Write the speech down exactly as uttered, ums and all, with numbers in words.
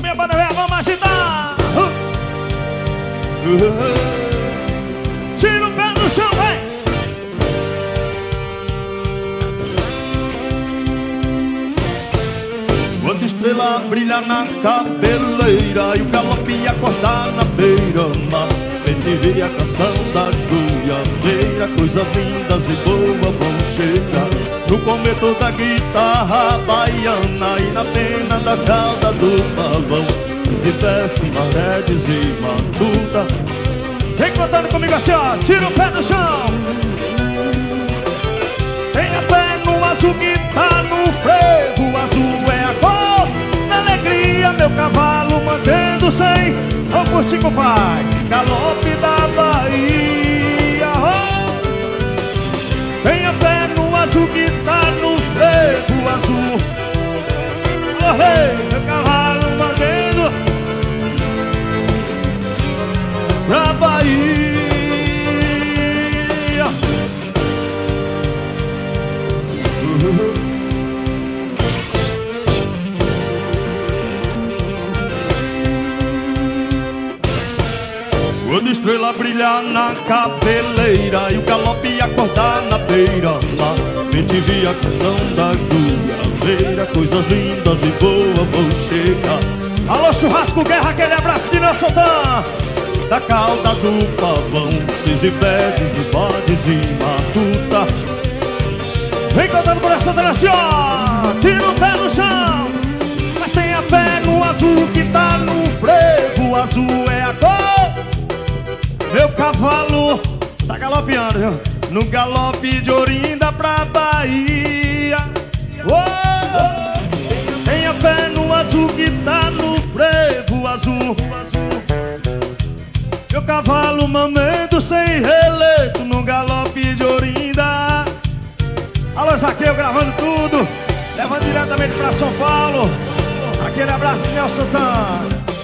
minha banda velha, vamos agitar. uh. Tira o pé do chão, vem. Quando a estrela brilha na cabeleira e o galope acordar na beira-mar, vem te ver a canção da goiabeira. Coisas lindas e boas vão chegar no comento da guitarra baiana e na pena da cauda do pavão. E verso, maredes e matuta. Vem contando comigo assim, ó. Tira o pé do chão. Tenha fé no azul que tá no frevo. O azul é a cor da alegria. Meu cavalo mantendo sem. Vamos curtir com paz. Galope da Bahia. Oh! Tenha fé no azul que tá no frevo. O azul. Oh, hey! Meu cavalo mantendo pra Bahia. Quando a estrela brilhar na cabeleira e o galope acordar na beira-mar, vem te ver a canção da goiabeira. Coisas lindas e boas vão chegar. Alô, churrasco, guerra, aquele abraço de Nelson Tan. Da cauda do pavão, sisipedes e bodes e matuta. Vem cantando por essa dança, ó. Tira o pé do chão. Mas tenha fé no azul que tá no frevo. O azul é a cor. Meu cavalo tá galopeando, viu? No galope de Orinda pra Bahia. Oh! Tenha fé no azul que tá no frevo. O azul. Meu cavalo mamendo sem releito no galope de Orinda. Alô, Zaqueu gravando tudo, levando diretamente pra São Paulo. Aquele abraço de Nelson Tan.